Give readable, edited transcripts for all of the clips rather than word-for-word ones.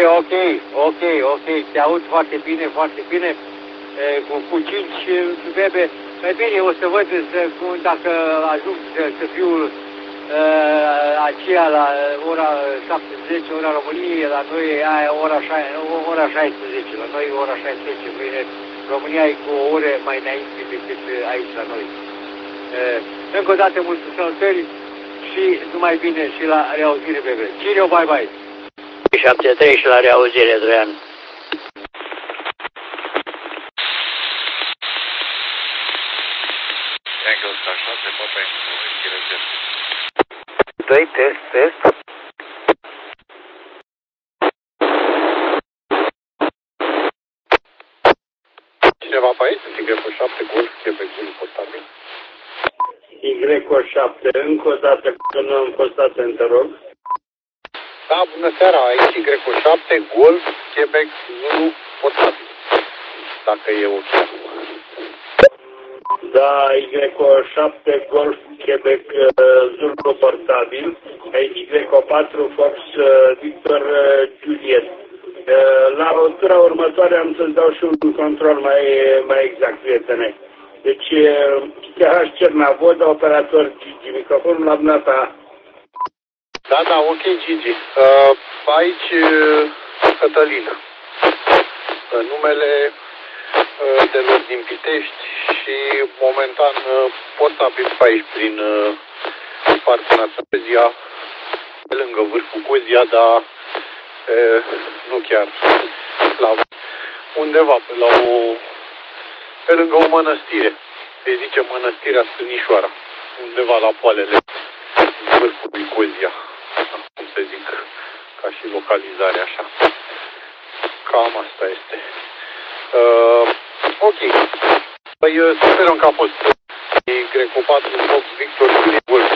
ok, te aud foarte bine, cu 5 bebe. Mai bine o să văd dacă ajung să fiu aceea la ora 17, ora României, la noi aia ora 16, la noi ora 16, mâine România e cu o oră mai înainte decât aici la noi. Încă o dată multe salutări și numai bine și la reauzire, bebe. Cirio, bye. 73 și la reauzire, Droian. Doi, test. Cineva pe aici? Y7 Golf, Quebec, postabil. Y7, încă o dată, că nu am fost atent, te rog. Da, bună seara, aici Y7 Golf, Quebec, Zulu, postabil. Dacă e ok. Da, Y7 Golf, Quebec, Zulu, portabil. Y4 Fox, Victor, Juliet. La rotura următoare am să-ți dau și un control mai exact, prietene. Deci, TH Cernavoda, operator Gigi, microfonul la dumneata. Da, ok, Gigi. Aici Cătălin. Numele celor din Pitești și momentan postabil pe aici prin Parcul Național, pe lângă vârful Cozia, dar nu chiar la undeva pe lângă o mănăstire. Se zice Mănăstirea Stânișoara, undeva la poalele vârfului Cozia, cum se zic, ca și localizare așa. Cam asta este. Ok. Păi sperăm că a fost Y4 Fox Victor Golf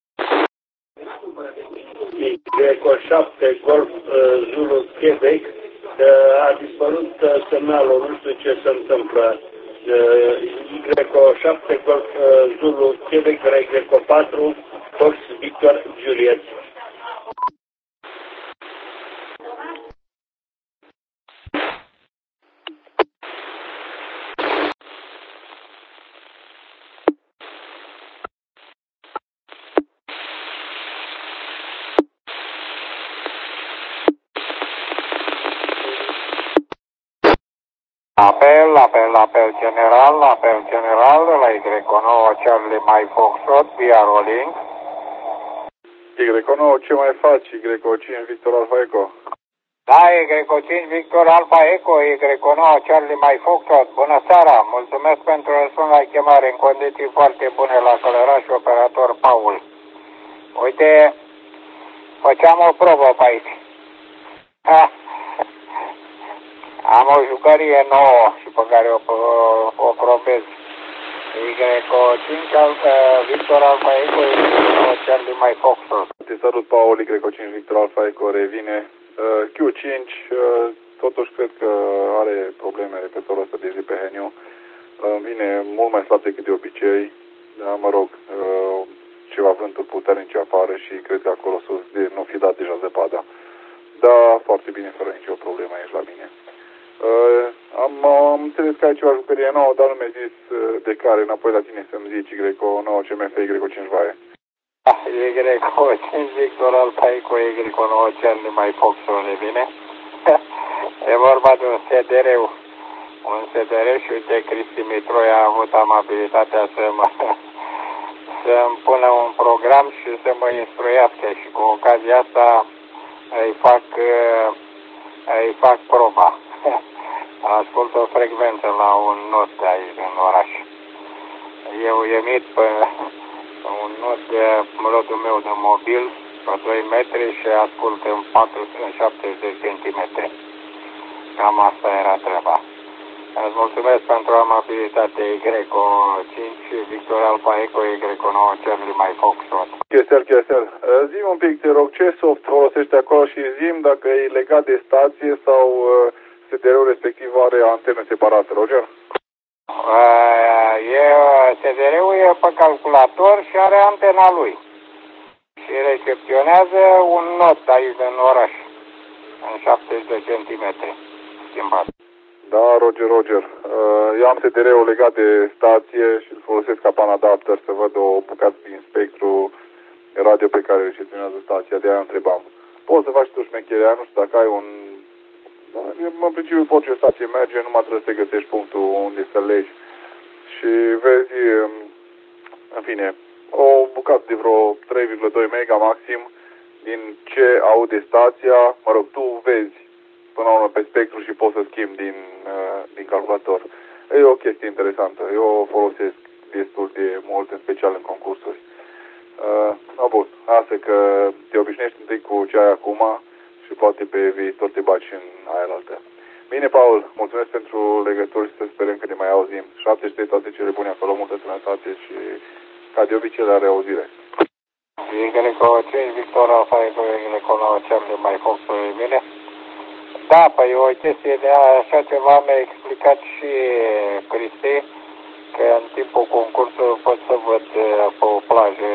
Y7 Golf Zulu Quebec. A dispărut semnalul, nu știu ce se întâmplă. Y7 Golf Zulu Quebec la Y4 Fox Victor Juliet. Apel general la Y9 Charlie Mike Foxtrot, via rolling. Y9, ce mai faci? Y5 Victor Alpha Echo. Da, Y5 Victor Alpha Echo, Y9 Charlie Mike Foxtrot. Bună seara, mulțumesc pentru răspuns la chemare în condiții foarte bune la Călăraș, operator Paul. Uite, făceam o probă pe aici. Am o jucărie nouă și pe care o probez. Y5 Victor Alpha Echo, Y9 Charlie Mike Foxtrot. Te salut, Paul, Y5 Victor Alpha Echo revine. Q5, totuși cred că are probleme repetorul ăsta de zi pe Heniu. Vine mult mai slab decât de obicei. Da, mă rog, ceva vânturi puternice afară și cred că acolo sus nu fi dat deja zăpada. Da, foarte bine, fără nicio problemă aici la mine. Am înțeles că ai ceva jucărie nouă, dar nu mi-ai zis de care, înapoi la tine să-mi zici Y9 CMF, Y5 Vaie. Y5 Victor Alpha Echo, Y9 Charlie Mike Foxtrot revine. E vorba de un SDR și uite, Cristi Mitroi a avut amabilitatea să-mi pună un program și să mă instruiască și cu ocazia asta îi fac proba. Ascult o frecvență la un not aici în oraș. Eu emit pe un not de modul meu de mobil pe 2 metri și ascult în 70 de centimetri. Cam asta era treaba. Îți mulțumesc pentru amabilitate, Y5 Victor Alpha Echo, Y9 Charlie Mike Foxtrot. Chesel. Zi-mi un pic, te rog, ce soft folosești acolo și zi-mi dacă e legat de stație sau SDR-ul respectiv are antenă separată, Roger? SDR-ul e pe calculator și are antena lui. Și recepționează un not aici în oraș. în 70 de centimetri schimbat. Da, Roger. Eu am STR-ul legat de stație și îl folosesc ca pan adapter să văd o bucată din spectru radio pe care recepționează stația, de aia întrebam. Poți să faci tu șmecherea, nu știu dacă ai un... În principiu pot ce stație merge, numai trebuie să găsești punctul unde să legi. Și vezi, în fine, o bucată de vreo 3,2 mega maxim din ce aude stația, mă rog, tu vezi până la urmă pe spectru și poți să schimbi din calculator. E o chestie interesantă. Eu o folosesc destul de mult, în special în concursuri. Bun, asta că te obișnuiești întâi cu ce ai acum și poate pe viitor te baci în aia altă. Bine, Paul, mulțumesc pentru legături și să sperăm că ne mai auzim. 73 toate cele bune acolo, multă sănătate și ca de obicei la reauzire. Greco 5, Victor Alfa, Greco 9, Charlie, mai Fox, bine? Da, păi o chestie de așa ceva mi-a explicat și Cristi, că în timpul concursului pot să văd pe o plajă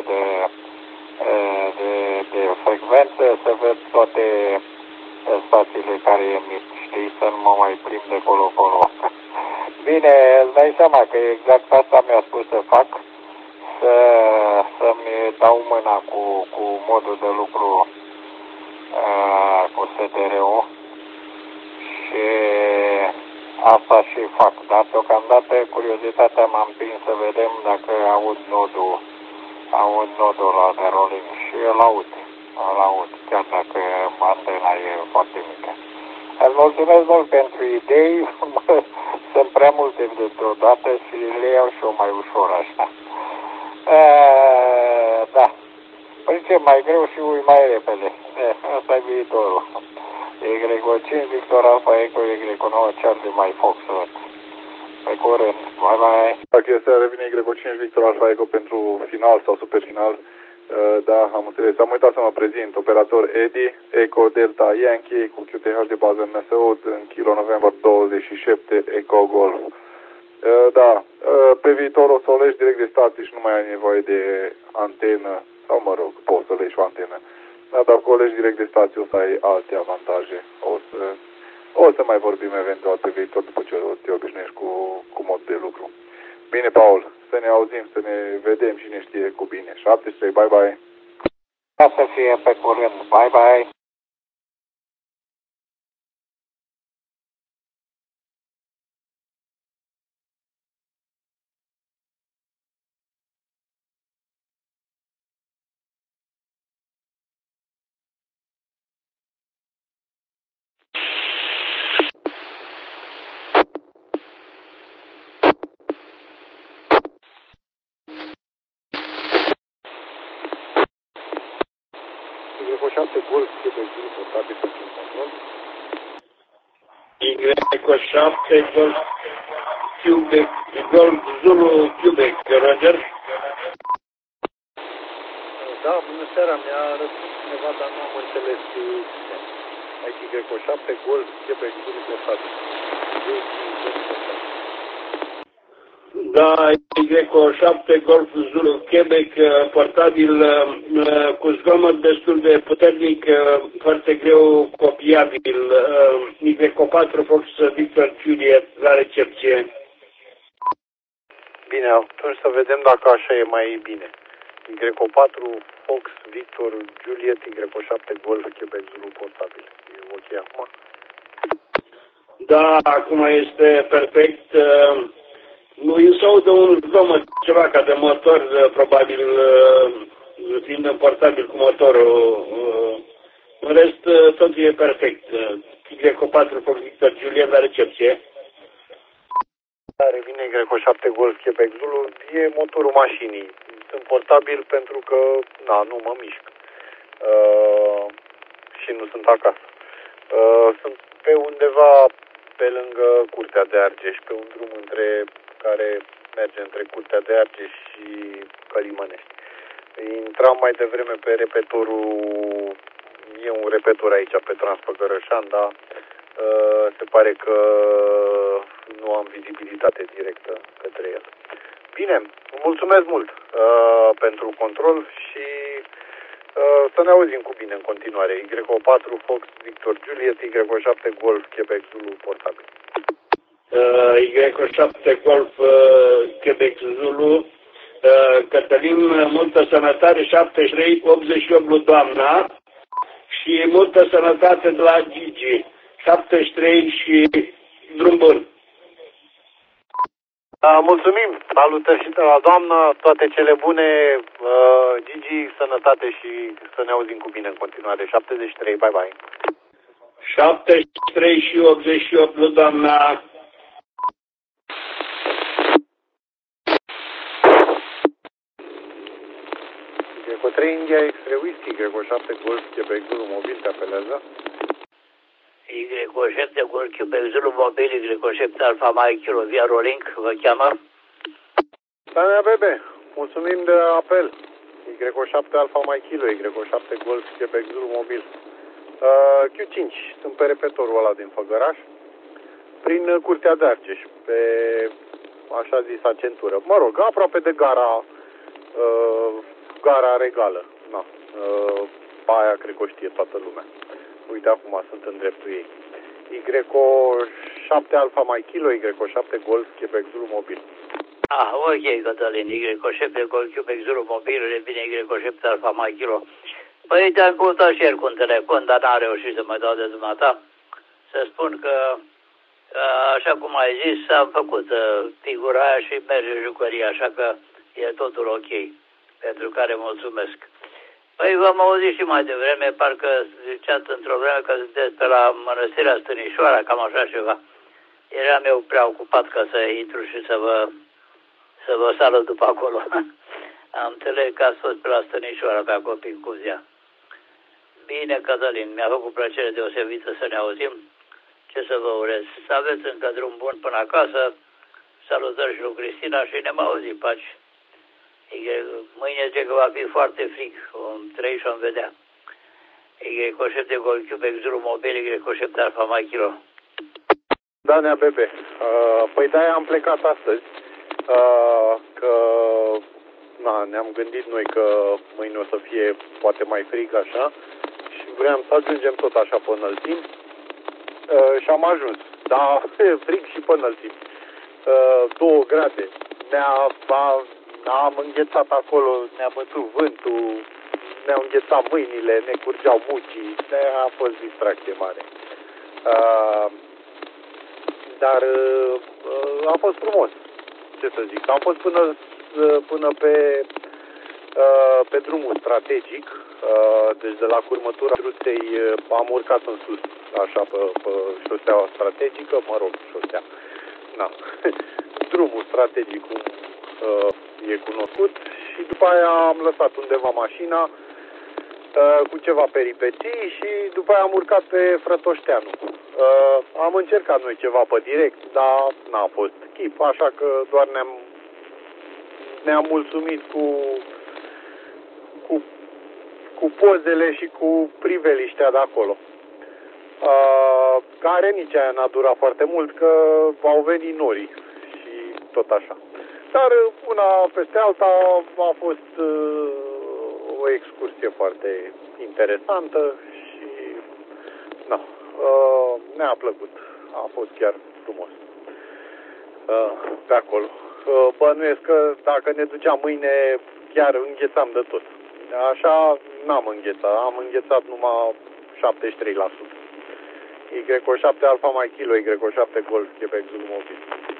de frecvență, să văd toate stațiile care emit, știi, să nu mă mai plimb de colo-colo. Bine, îți dai seama că exact asta mi-a spus să fac, să-mi dau mâna cu modul de lucru cu STR-ul și asta și fac, dar deocamdată curiozitatea m-a împins să vedem dacă aud nodul la de rolling și îl aud, chiar dacă antena e foarte mică. Îți mulțumesc mult pentru idei, sunt prea multe deodată și le iau și eu mai ușor așa. Da, păi ce, mai greu și ui mai repede, asta e viitorul. Greco 5, Victor Alfa, Eco, Greco 9, Charlie, mai Fox. Pe curând, bye. Dacă este revine Greco 5, Victor Alfa, Eco pentru final sau super final, da, am înțeles. Am uitat să mă prezint. Operator Edi, Eco Delta Yankee cu QTH de bază în Năsăud, în Kilo November 27, Eco Golf. Da, pe viitor o să o legi direct de stație și nu mai ai nevoie de antenă, sau mă rog, poți să legi o antenă. Da, dacă o legi direct de stație o să ai alte avantaje. O să mai vorbim eventual pe viitor după ce te obișnuiești cu mod de lucru. Bine, Paul, să ne auzim, să ne vedem și ne știe cu bine. 73, bye. Ca să fie pe curând, bye. Greco 7 Golf, Quebec, portabil pentru control. Greco 7 Golf Quebec, Golf Zulu Quebec, Roger. Da, bună seara, mi-a răspuns cineva, dar nu am înțeles cine. Aici Greco 7 Golf, Quebec, Zulu portabil. Da, Greco 7 Golf Zulu Quebec, portabil cu zgomot destul de puternic, foarte greu copiabil. Greco 4 Fox Victor Juliet la recepție. Bine, atunci să vedem dacă așa e mai bine. Greco 4 Fox Victor Juliet, Greco 7 Golf Quebec Zulu portabil. E ok acum? Da, acum este perfect. Nu îi se audă un zgomot, ceva ca de motor, probabil fiind în portabil cu motorul. În rest, totul e perfect. Greco 4 Fox Victor Juliet la recepție. Revine Greco 7 Golf Quebec Zulu, e motorul mașinii. Sunt portabil pentru că, nu mă mișc. Și nu sunt acasă. Sunt pe undeva pe lângă Curtea de Argeș, pe un drum care merge între Curtea de Argeș și Călimănești. Intram mai devreme pe repetorul, e un repetor aici pe Transpăgărășan, dar se pare că nu am vizibilitate directă către el. Bine, mulțumesc mult pentru control și Să ne auzim cu bine în continuare. Y4 Fox Victor Juliet, Y7 Golf Quebec Zulu portabil. Y7 Golf Quebec Zulu, Cătălin, multă sănătate, 73-88 lui doamna și multă sănătate de la Gigi, 73 și drum bun. Mulțumim, salutări și de la doamnă, toate cele bune, Gigi, sănătate și să ne auzim cu bine în continuare. 73, bye bye. 73 și 88 lui doamna. Y3 India X-Ray Whisky, Y7 Golf Quebec Zulu mobil te apelează. Y7 Golf Quebec Zulu mobil, Y7 Alfa Mike Kilo via Rolling, vă cheamă? Dania Bebe, mulțumim de apel. Y7 Alfa Mike Kilo, Y7 Golf Quebec Zulu mobil. Q5, sunt pe repetorul ăla din Făgăraș, prin Curtea de Argeș, pe așa zisa centură. Mă rog, aproape de gara regală. Na, aia cred că o știe toată lumea. Uite, acum sunt în dreptul ei. Y7 Alfa Mike Kilo, Y7 Golf Quebec Zulu mobil. Ok, Cătălin, Y7 Golf Quebec Zulu mobil, revine Y7 Alfa Mike Kilo. Păi te-am căutat și ieri cu un telefon, dar n-am reușit să mă dau de dumneata. Să spun că, așa cum ai zis, am făcut figura aia și merge jucăria, așa că e totul ok. Pentru care mulțumesc. Păi v-am auzit și mai devreme, parcă ziceați într-o vreme că sunteți pe la Mănăstirea Stănișoara, cam așa ceva. Eram eu prea ocupat ca să intru și să vă salut după acolo. Am înțeles că ați fost pe la Stănișoara, pe acolo, prin Cuzia. Bine, Cătălin, mi-a făcut plăcere deosebită să ne auzim. Ce să vă urez? Să aveți încă drum bun până acasă. Salutări și lui Cristina și ne mai auzim, paci. Mâine zice că va fi foarte frig, vom trăi și vom vedea. Y7 Golf Quebec Zulu mobil, Y7 Alfa Mike Kilo. Dania Bebe, păi de-aia am plecat astăzi, că ne-am gândit noi că mâine o să fie poate mai frig așa și vreau să ajungem tot așa pe înălțimi și am ajuns, dar frig și pe înălțimi, 2 grade, am înghețat acolo, ne-a bătut vântul, ne-au înghețat mâinile, ne curgeau mucii, a fost distracție mare. Dar a fost frumos, ce să zic, am fost până pe drumul strategic, deci de la curmătura Ruței am urcat în sus, așa, pe șoseaua strategică, mă rog, șosea, drumul strategic, cum e cunoscut, și după aia am lăsat undeva mașina cu ceva peripeții și după aia am urcat pe Frătoșteanu. Am încercat noi ceva pe direct, dar n-a fost chip, așa că doar ne-am mulțumit cu pozele și cu priveliștea de acolo. Care nici aia n-a durat foarte mult, că au venit norii și tot așa. Dar una peste alta a fost o excursie foarte interesantă și ne-a plăcut. A fost chiar frumos pe acolo. Bănuiesc că dacă ne duceam mâine chiar înghețam de tot. Așa n-am înghețat, am înghețat numai 73%. Y7 Alfa Mike Kilo, Y7 Golf Quebec Zulu mobil.